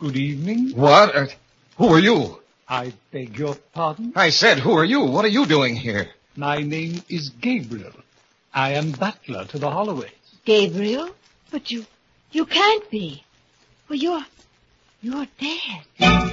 Good evening. What? Who are you? I beg your pardon? I said, who are you? What are you doing here? My name is Gabriel. I am butler to the Holloways. Gabriel? But you can't be. Well, you're dead.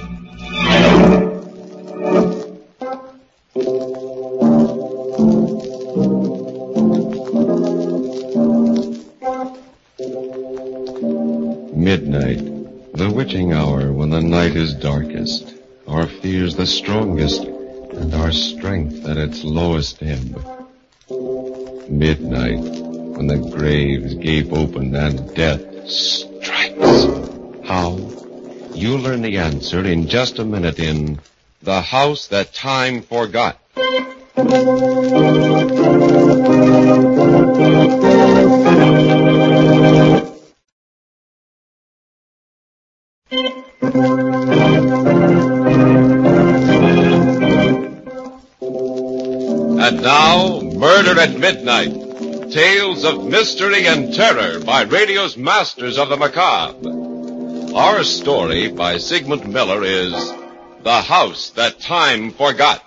Midnight, the witching hour when the night is darkest, our fears the strongest, and our strength at its lowest ebb. Midnight, when the graves gape open and death strikes. How? You'll learn the answer in just a minute in The House That Time Forgot. And now, Murder at Midnight. Tales of mystery and terror by radio's masters of the macabre. Our story by Sigmund Miller is The House That Time Forgot.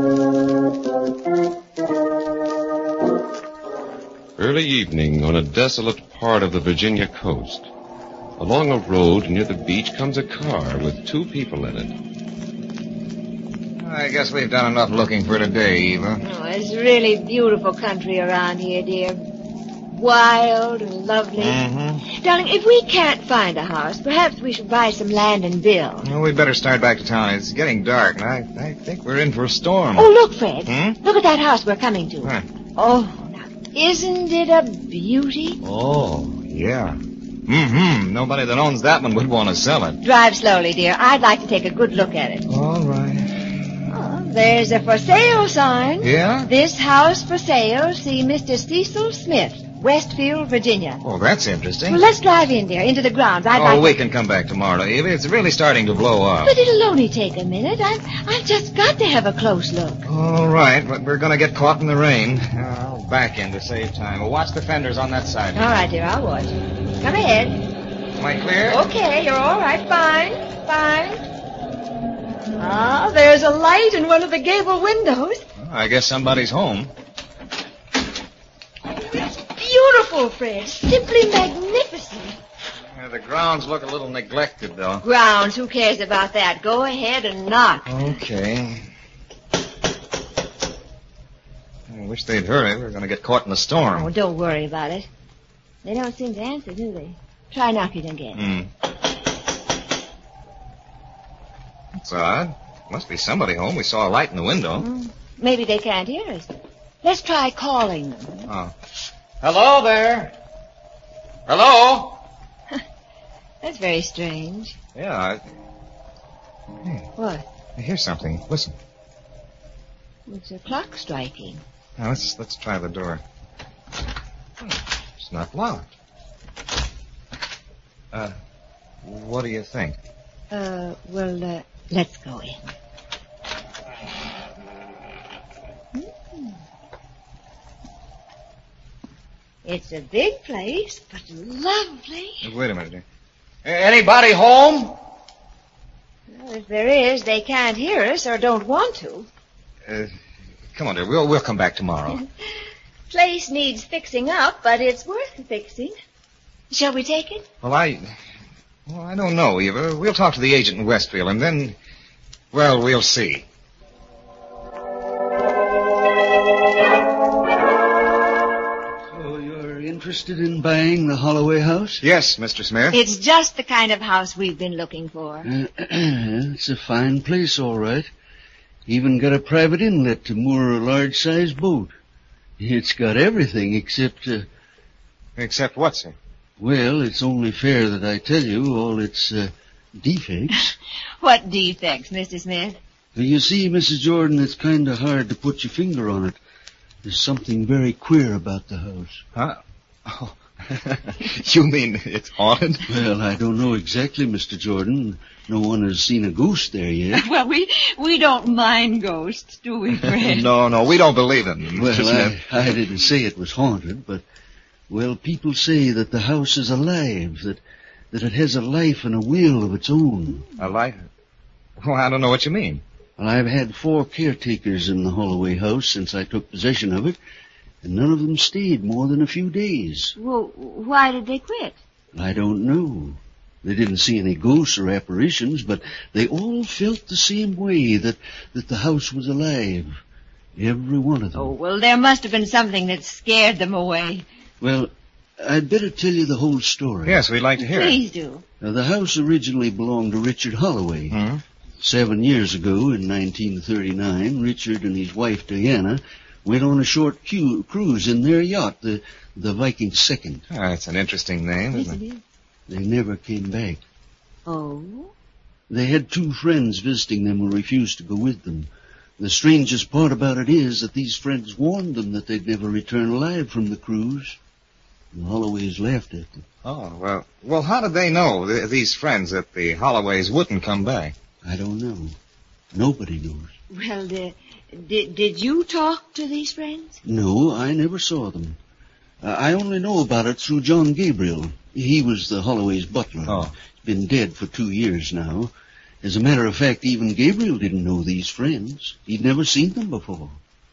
Early evening on a desolate part of the Virginia coast. Along a road near the beach comes a car with two people in it. I guess we've done enough looking for today, Eva. Oh, it's really beautiful country around here, dear. Wild and lovely. Mm-hmm. Darling, if we can't find a house, perhaps we should buy some land and build. Well, we'd better start back to town. It's getting dark, and I think we're in for a storm. Oh, look, Fred. Hmm? Look at that house we're coming to. Huh. Oh, now, isn't it a beauty? Oh, yeah. Mm-hmm. Nobody that owns that one would want to sell it. Drive slowly, dear. I'd like to take a good look at it. All right. Oh, there's a for sale sign. Yeah? This house for sale. See Mr. Cecil Smith, Westfield, Virginia. Oh, that's interesting. Well, let's drive in there, into the grounds. We can come back tomorrow, Eva. It's really starting to blow up. But it'll only take a minute. I've just got to have a close look. All right, but we're going to get caught in the rain. I'll back in to save time. We'll watch the fenders on that side. All right, dear, I'll watch. Come ahead. Am I clear? Okay, you're all right. Fine. Ah, there's a light in one of the gable windows. Well, I guess somebody's home. It's beautiful, Fred. Simply magnificent. Yeah, the grounds look a little neglected, though. Grounds, who cares about that? Go ahead and knock. Okay. I wish they'd hurry. We're going to get caught in the storm. Oh, don't worry about it. They don't seem to answer, do they? Try knocking again. It's odd. Must be somebody home. We saw a light in the window. Maybe they can't hear us. Let's try calling them. Oh. Hello there. Hello? That's very strange. Yeah, Hey, What? I hear something. Listen. It's a clock striking. Now, let's try the door. It's not locked. What do you think? Let's go in. It's a big place, but lovely. Wait a minute, dear. Anybody home? Well, if there is, they can't hear us or don't want to. Come on, dear. We'll come back tomorrow. Place needs fixing up, but it's worth fixing. Shall we take it? Well, I don't know, Eva. We'll talk to the agent in Westfield, and then, well, we'll see. So you're interested in buying the Holloway house? Yes, Mr. Smith. It's just the kind of house we've been looking for. It's a fine place, all right. Even got a private inlet to moor a large-sized boat. It's got everything except... Except what, sir? Well, it's only fair that I tell you all its defects. What defects, Mr. Smith? You see, Mrs. Jordan, it's kind of hard to put your finger on it. There's something very queer about the house. Huh? Oh. You mean it's haunted? Well, I don't know exactly, Mr. Jordan. No one has seen a ghost there yet. Well, we don't mind ghosts, do we, Fred? No, we don't believe in them, Mr. Smith. I didn't say it was haunted, but, well, people say that the house is alive, that that it has a life and a will of its own. A life? Oh, I don't know what you mean. Well, I've had 4 caretakers in the Holloway house since I took possession of it, and none of them stayed more than a few days. Well, why did they quit? I don't know. They didn't see any ghosts or apparitions, but they all felt the same way, that the house was alive. Every one of them. Oh, well, there must have been something that scared them away. Well, I'd better tell you the whole story. Yes, we'd like to hear it. Please do. Now, the house originally belonged to Richard Holloway. Hmm? 7 years ago, in 1939, Richard and his wife Diana went on a short cruise in their yacht, the Viking II. Oh, that's an interesting name, isn't it? They never came back. Oh? They had 2 friends visiting them who refused to go with them. The strangest part about it is that these friends warned them that they'd never return alive from the cruise. The Holloways laughed at them. Oh, well, how did they know, these friends, that the Holloways wouldn't come back? I don't know. Nobody knows. Well, did you talk to these friends? No, I never saw them. I only know about it through John Gabriel. He was the Holloway's butler. Oh. He's been dead for 2 years now. As a matter of fact, even Gabriel didn't know these friends. He'd never seen them before.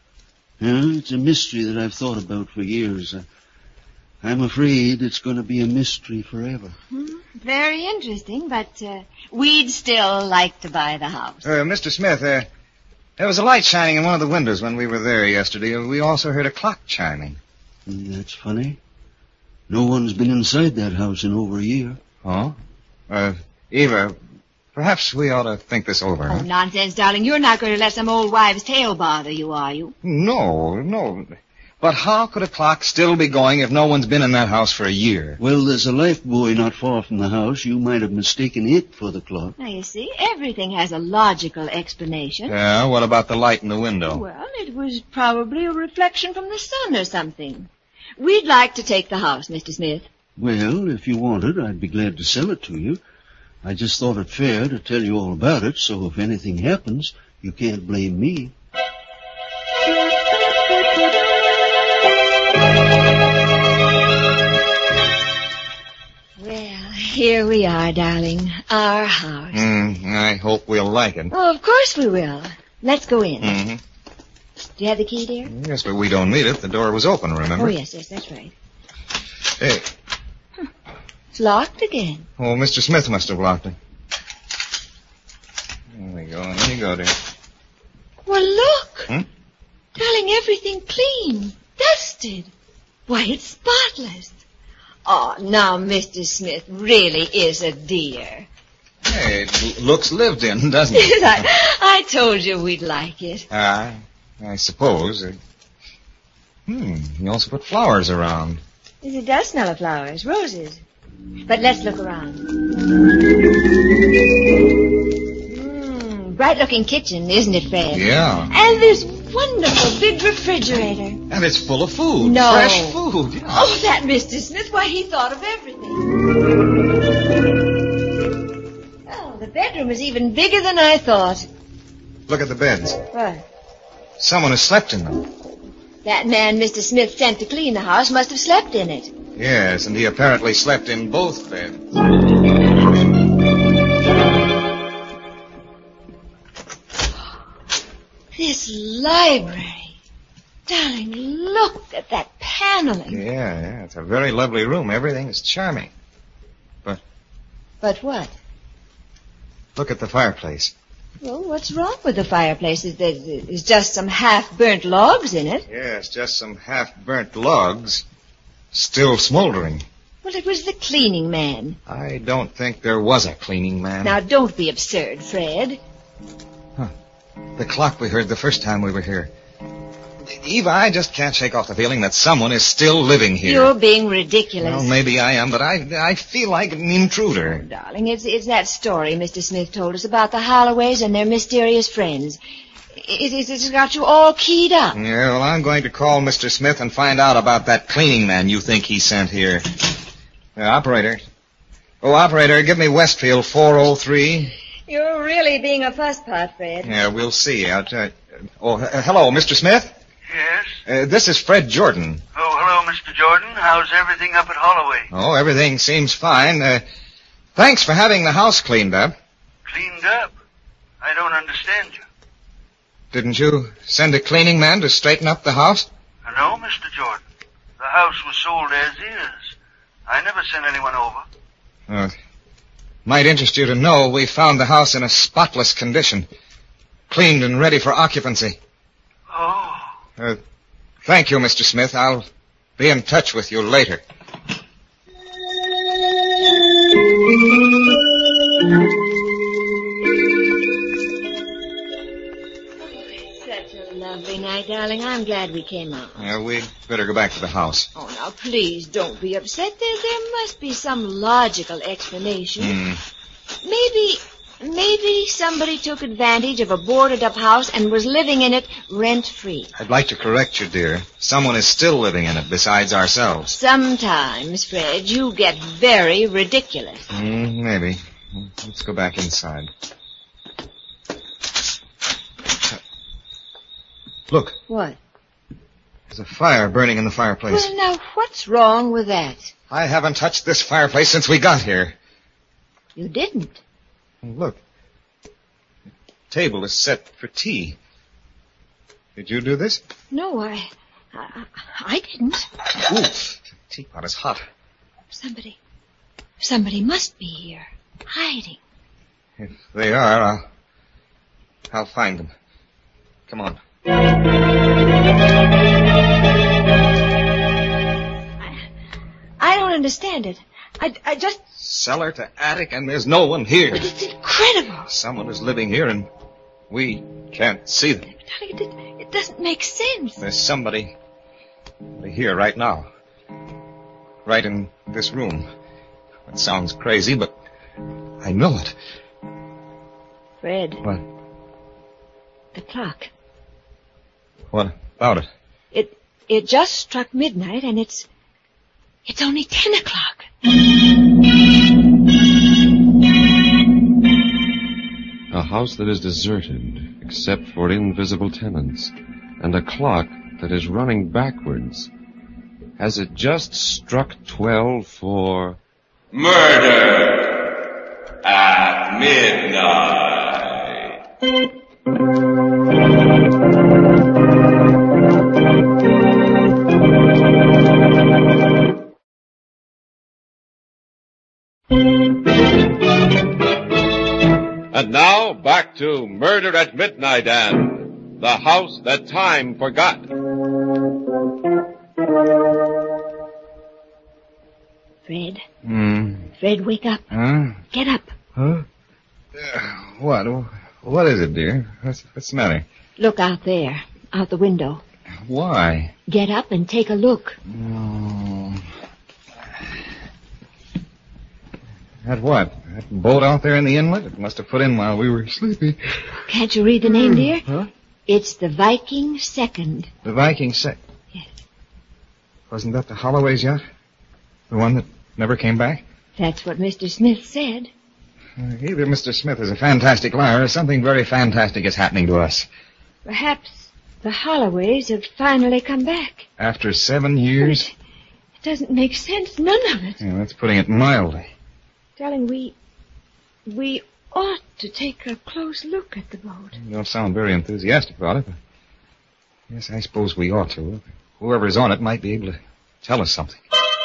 It's a mystery that I've thought about for years. I'm afraid it's going to be a mystery forever. Very interesting, but we'd still like to buy the house. Mr. Smith, there was a light shining in one of the windows when we were there yesterday. We also heard a clock chiming. That's funny. No one's been inside that house in over a year. Oh? Eva, perhaps we ought to think this over. Oh, nonsense, darling. You're not going to let some old wives' tale bother you, are you? No. But how could a clock still be going if no one's been in that house for a year? Well, there's a lifebuoy not far from the house. You might have mistaken it for the clock. Now, you see, everything has a logical explanation. Yeah, what about the light in the window? Well, it was probably a reflection from the sun or something. We'd like to take the house, Mr. Smith. Well, if you wanted, I'd be glad to sell it to you. I just thought it fair to tell you all about it, so if anything happens, you can't blame me. Well, here we are, darling. Our house. I hope we'll like it. Oh, of course we will. Let's go in. Mm-hmm. Do you have the key, dear? Yes, but we don't need it. The door was open, remember? Oh, yes, that's right. Hey. It's locked again. Oh, Mr. Smith must have locked it. There we go. There you go, dear. Well, look. Hmm? Darling, everything clean. Dusted. Why, it's spotless. Oh, now, Mr. Smith really is a dear. Hey, it looks lived in, doesn't it? I told you we'd like it. I suppose. You also put flowers around. Yes, it does smell of flowers, roses. But let's look around. Bright-looking kitchen, isn't it, Fred? Yeah. And this wonderful big refrigerator. And it's full of food. No. Fresh food, yeah. Oh, that Mr. Smith, why, he thought of everything. Oh, the bedroom is even bigger than I thought. Look at the beds. What? Someone has slept in them. That man Mr. Smith sent to clean the house must have slept in it. Yes, and he apparently slept in both beds. This library. Darling, look at that paneling. Yeah, it's a very lovely room. Everything is charming. But what? Look at the fireplace. Well, what's wrong with the fireplace? There's just some half-burnt logs in it. Yes, just some half-burnt logs. Still smoldering. Well, it was the cleaning man. I don't think there was a cleaning man. Now, don't be absurd, Fred. The clock we heard the first time we were here. Eva, I just can't shake off the feeling that someone is still living here. You're being ridiculous. Well, maybe I am, but I feel like an intruder. Darling, it's that story Mr. Smith told us about the Holloways and their mysterious friends. It's got you all keyed up. Yeah, well, I'm going to call Mr. Smith and find out about that cleaning man you think he sent here. Operator. Oh, operator, give me Westfield 403. You're really being a fusspot, Fred. Yeah, we'll see. Hello, Mr. Smith? Yes? This is Fred Jordan. Oh, hello, Mr. Jordan. How's everything up at Holloway? Oh, everything seems fine. Thanks for having the house cleaned up. Cleaned up? I don't understand you. Didn't you send a cleaning man to straighten up the house? No, Mr. Jordan. The house was sold as is. I never sent anyone over. Might interest you to know we found the house in a spotless condition. Cleaned and ready for occupancy. Oh. Thank you, Mr. Smith. I'll be in touch with you later. Such a lovely night, darling. I'm glad we came out. Yeah, we'd better go back to the house. Oh, now, please don't be upset. There must be some logical explanation. Maybe somebody took advantage of a boarded-up house and was living in it rent-free. I'd like to correct you, dear. Someone is still living in it besides ourselves. Sometimes, Fred, you get very ridiculous. Maybe. Let's go back inside. Look. What? There's a fire burning in the fireplace. Well, now, what's wrong with that? I haven't touched this fireplace since we got here. You didn't. Look. The table is set for tea. Did you do this? No, I didn't. Ooh, the teapot is hot. Somebody must be here, hiding. If they are, I'll find them. Come on. I don't understand it. I just... Cellar to attic, and there's no one here. But it's incredible. Someone is living here, and we can't see them. Darling, it doesn't make sense. There's somebody here right now. Right in this room. It sounds crazy, but I know it. Fred. What? The clock. What about it? It just struck midnight, and it's only 10 o'clock. A house that is deserted, except for invisible tenants, and a clock that is running backwards. Has it just struck 12 for... Murder at midnight? And now, back to Murder at Midnight and The House That Time Forgot. Fred? Fred, wake up. Huh? Get up. Huh? What is it, dear? What's the matter? Look out there, out the window. Why? Get up and take a look. Oh. That what? That boat out there in the inlet? It must have put in while we were sleepy. Can't you read the name, dear? Huh? It's the Viking Second. The Viking Second? Yes. Wasn't that the Holloway's yacht? The one that never came back? That's what Mr. Smith said. Either Mr. Smith is a fantastic liar or something very fantastic is happening to us. Perhaps the Holloways have finally come back. After 7 years? It doesn't make sense, none of it. Yeah, that's putting it mildly. Darling, we ought to take a close look at the boat. You don't sound very enthusiastic about it, but yes, I suppose we ought to. Whoever's on it might be able to tell us something.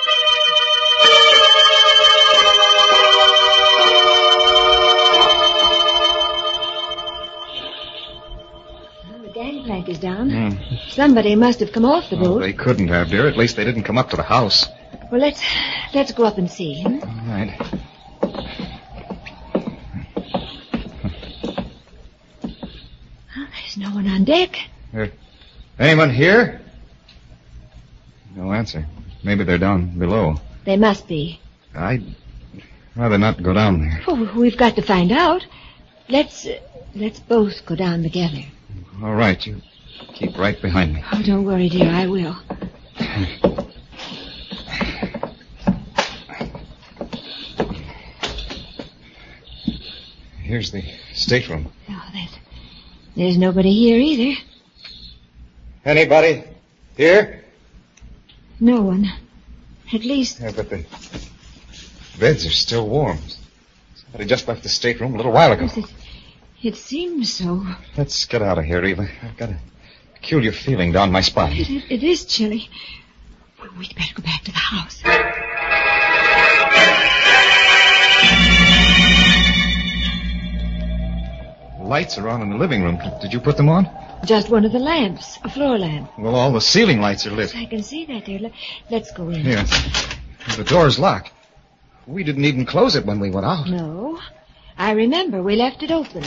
Well, the gangplank is down. Somebody must have come off the boat. They couldn't have, dear. At least they didn't come up to the house. Well, let's go up and see. All right. There's no one on deck. Anyone here? No answer. Maybe they're down below. They must be. I'd rather not go down there. Oh, we've got to find out. Let's both go down together. All right, you keep right behind me. Oh, don't worry, dear. I will. Here's the stateroom. Oh, there's nobody here either. Anybody here? No one. At least... Yeah, but the beds are still warm. But he just left the stateroom a little while ago. Yes, it seems so. Let's get out of here, Eva. I've got a peculiar feeling down my spine. It is chilly. We'd better go back to the house. Lights are on in the living room. Did you put them on? Just one of the lamps, a floor lamp. Well, all the ceiling lights are lit. I can see that, dear. Let's go in. Here. The door's locked. We didn't even close it when we went out. No. I remember we left it open.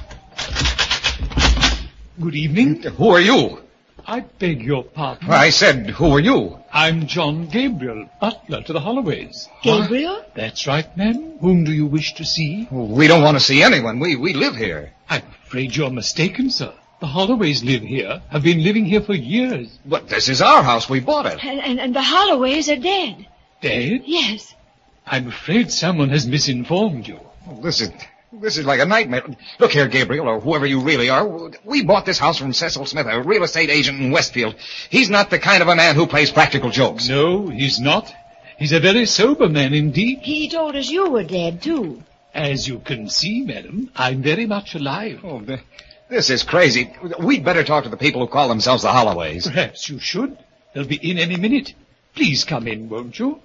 Good evening. Who are you? I beg your pardon. I said, who are you? I'm John Gabriel, butler to the Holloways. Gabriel? That's right, ma'am. Whom do you wish to see? We don't want to see anyone. We live here. I'm afraid you're mistaken, sir. The Holloways live here, have been living here for years. But this is our house. We bought it. And the Holloways are dead. Dead? Yes. I'm afraid someone has misinformed you. This is like a nightmare. Look here, Gabriel, or whoever you really are. We bought this house from Cecil Smith, a real estate agent in Westfield. He's not the kind of a man who plays practical jokes. No, he's not. He's a very sober man indeed. He told us you were dead, too. As you can see, madam, I'm very much alive. Oh, this is crazy. We'd better talk to the people who call themselves the Holloways. Perhaps you should. They'll be in any minute. Please come in, won't you?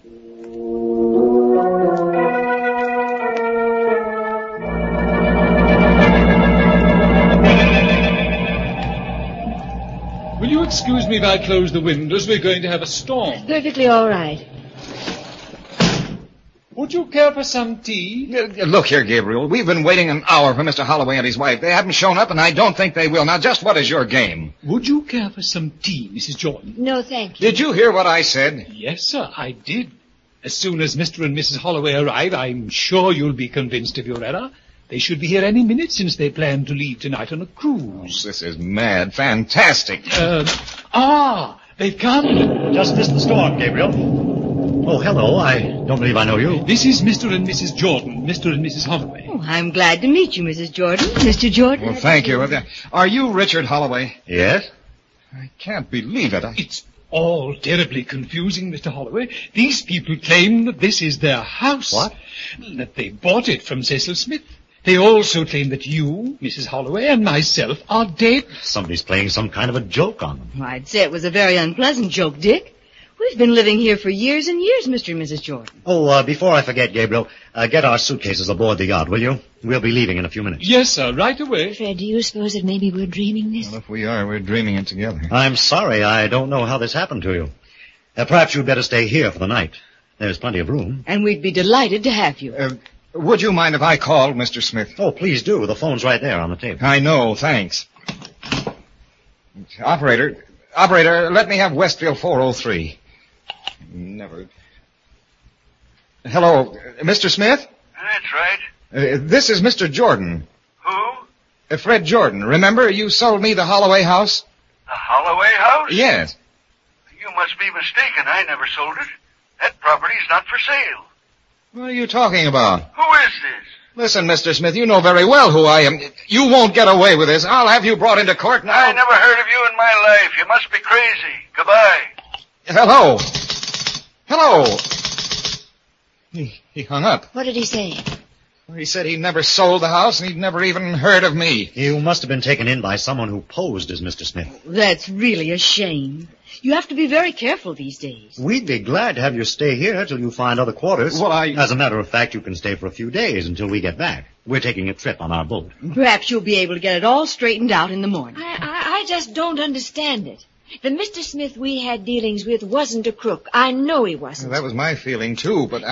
Will you excuse me if I close the windows? We're going to have a storm. Perfectly all right. Would you care for some tea? Look here, Gabriel. We've been waiting an hour for Mr. Holloway and his wife. They haven't shown up, and I don't think they will. Now, just what is your game? Would you care for some tea, Mrs. Jordan? No, thank you. Did you hear what I said? Yes, sir, I did. As soon as Mr. and Mrs. Holloway arrive, I'm sure you'll be convinced of your error. They should be here any minute since they plan to leave tonight on a cruise. This is mad. Fantastic. They've come. Just missed the storm, Gabriel. Oh, hello. I don't believe I know you. This is Mr. and Mrs. Jordan, Mr. and Mrs. Holloway. Oh, I'm glad to meet you, Mrs. Jordan. Mr. Jordan. Well, thank you. Are you Richard Holloway? Yes? I can't believe it. It's all terribly confusing, Mr. Holloway. These people claim that this is their house. What? That they bought it from Cecil Smith. They also claim that you, Mrs. Holloway, and myself are dead. Somebody's playing some kind of a joke on them. Well, I'd say it was a very unpleasant joke, Dick. We've been living here for years and years, Mr. and Mrs. Jordan. Oh, before I forget, Gabriel, get our suitcases aboard the yacht, will you? We'll be leaving in a few minutes. Yes, sir, right away. Fred, do you suppose that maybe we're dreaming this? Well, if we are, we're dreaming it together. I'm sorry. I don't know how this happened to you. Perhaps you'd better stay here for the night. There's plenty of room. And we'd be delighted to have you. Would you mind if I called Mr. Smith? Oh, please do. The phone's right there on the table. I know, thanks. Operator, let me have Westfield 403. Never. Hello, Mr. Smith? That's right. This is Mr. Jordan. Who? Fred Jordan. Remember, you sold me the Holloway house? The Holloway house? Yes. You must be mistaken. I never sold it. That property's not for sale. What are you talking about? Who is this? Listen, Mr. Smith, you know very well who I am. You won't get away with this. I'll have you brought into court now. I never heard of you in my life. You must be crazy. Goodbye. Hello. He hung up. What did he say? He said he never sold the house and he'd never even heard of me. You must have been taken in by someone who posed as Mr. Smith. That's really a shame. You have to be very careful these days. We'd be glad to have you stay here till you find other quarters. Well, As a matter of fact, you can stay for a few days until we get back. We're taking a trip on our boat. Perhaps you'll be able to get it all straightened out in the morning. I just don't understand it. The Mr. Smith we had dealings with wasn't a crook. I know he wasn't. That was my feeling, too, but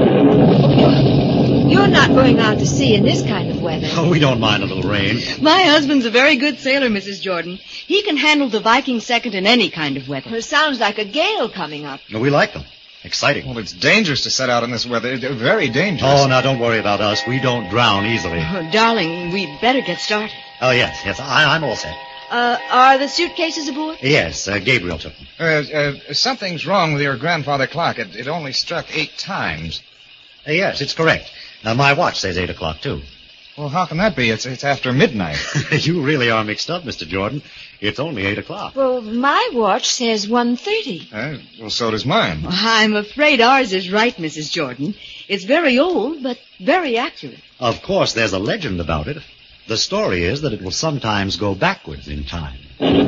You're not going out to sea in this kind of weather. Oh, we don't mind a little rain. My husband's a very good sailor, Mrs. Jordan. He can handle the Viking second in any kind of weather. It sounds like a gale coming up. No, we like them. Exciting. Well, it's dangerous to set out in this weather. Very dangerous. Oh, now don't worry about us. We don't drown easily. Oh, darling, we'd better get started. Oh, yes. I'm all set. Are the suitcases aboard? Yes, Gabriel took them. Something's wrong with your grandfather clock. It only struck 8 times. Yes, it's correct. My watch says 8 o'clock, too. Well, how can that be? It's after midnight. You really are mixed up, Mr. Jordan. It's only 8 o'clock. Well, my watch says 1:30. Well, so does mine. I'm afraid ours is right, Mrs. Jordan. It's very old, but very accurate. Of course, there's a legend about it. The story is that it will sometimes go backwards in time.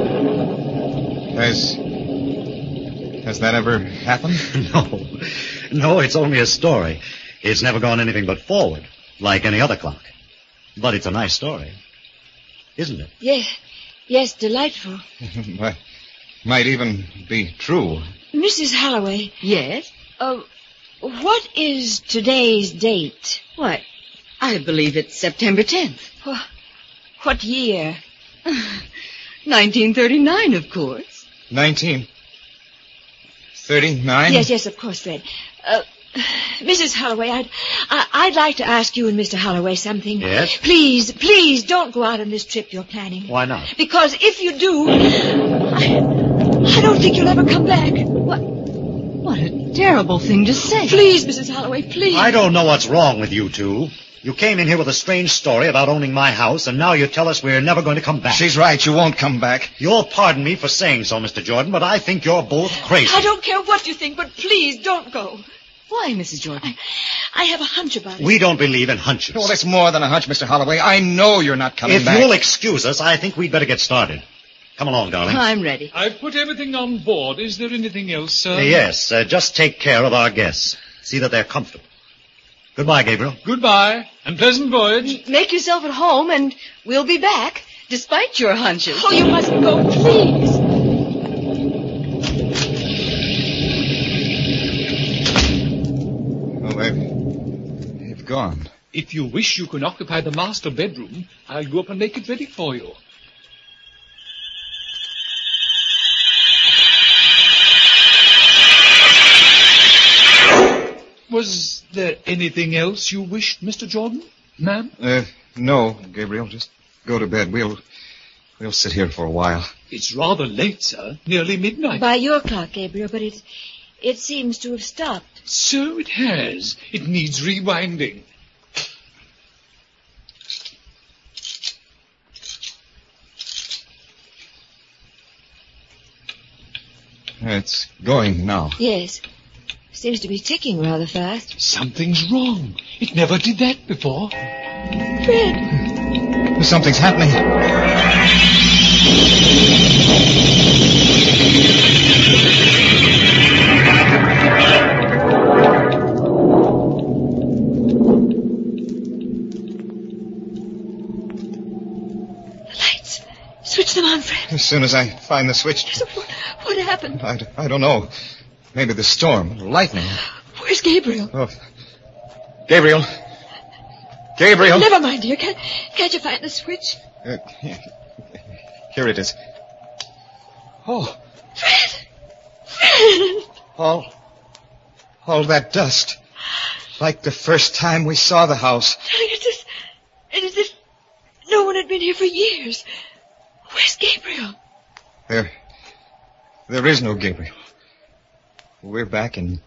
Has that ever happened? No, it's only a story. It's never gone anything but forward, like any other clock. But it's a nice story, isn't it? Yes, delightful. Might even be true. Mrs. Holloway. Yes? What is today's date? What? I believe it's September 10th. What year? 1939, of course. 1939? Yes, of course, Fred. Mrs. Holloway, I'd like to ask you and Mr. Holloway something. Yes? Please, don't go out on this trip you're planning. Why not? Because if you do, I don't think you'll ever come back. What a terrible thing to say. Please, Mrs. Holloway, please. I don't know what's wrong with you two. You came in here with a strange story about owning my house, and now you tell us we're never going to come back. She's right. You won't come back. You'll pardon me for saying so, Mr. Jordan, but I think you're both crazy. I don't care what you think, but please don't go. Why, Mrs. Jordan? I have a hunch about it. We don't believe in hunches. Well, it's more than a hunch, Mr. Holloway. I know you're not coming back. If you'll excuse us, I think we'd better get started. Come along, darling. I'm ready. I've put everything on board. Is there anything else, sir? Yes, just take care of our guests. See that they're comfortable. Goodbye, Gabriel. Goodbye, and pleasant voyage. Make yourself at home, and we'll be back, despite your hunches. Oh, you mustn't go, please. Well, they've gone. If you wish, you can occupy the master bedroom. I'll go up and make it ready for you. Was there anything else you wished, Mr. Jordan, ma'am? No, Gabriel. Just go to bed. We'll sit here for a while. It's rather late, sir. Nearly midnight. By your clock, Gabriel, but it seems to have stopped. So it has. It needs rewinding. It's going now. Yes. Seems to be ticking rather fast. Something's wrong. It never did that before. Fred! Something's happening. The lights. Switch them on, Fred. As soon as I find the switch. So what happened? I don't know. Maybe the storm, lightning. Where's Gabriel? Oh. Gabriel. Gabriel. Never mind, dear. Can't you find the switch? Here it is. Oh. Fred! Fred! All that dust. Like the first time we saw the house. It's as if no one had been here for years. Where's Gabriel? There is no Gabriel. We're back in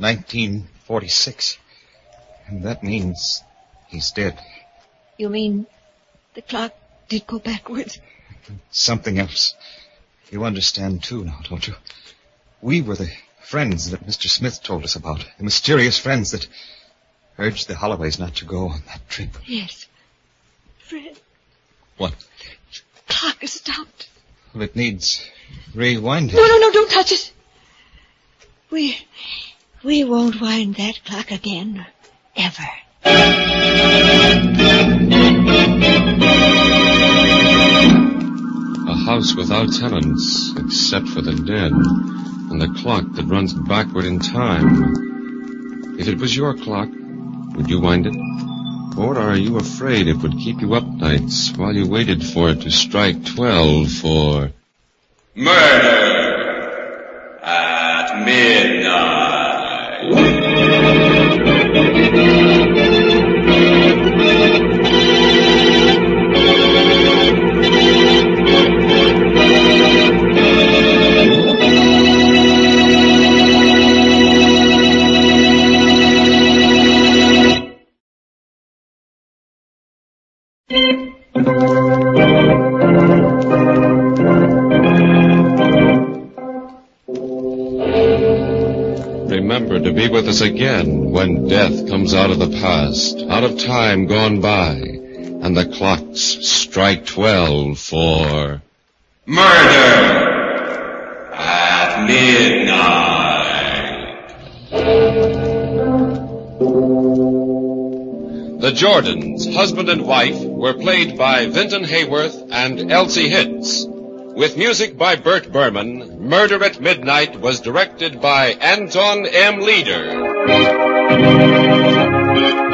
1946. And that means he's dead. You mean the clock did go backwards? Something else. You understand, too, now, don't you? We were the friends that Mr. Smith told us about. The mysterious friends that urged the Holloways not to go on that trip. Yes. Fred. What? The clock is stopped. Well, it needs rewinding. No, don't touch it. We won't wind that clock again. Ever. A house without tenants, except for the dead, and the clock that runs backward in time. If it was your clock, would you wind it? Or are you afraid it would keep you up nights while you waited for it to strike 12 for murder at midnight? Remember to be with us again when death comes out of the past, out of time gone by, and the clocks strike 12 for Murder at Midnight. The Jordans, husband and wife, were played by Vinton Hayworth and Elsie Hitz. With music by Bert Berman, Murder at Midnight was directed by Anton M. Leader.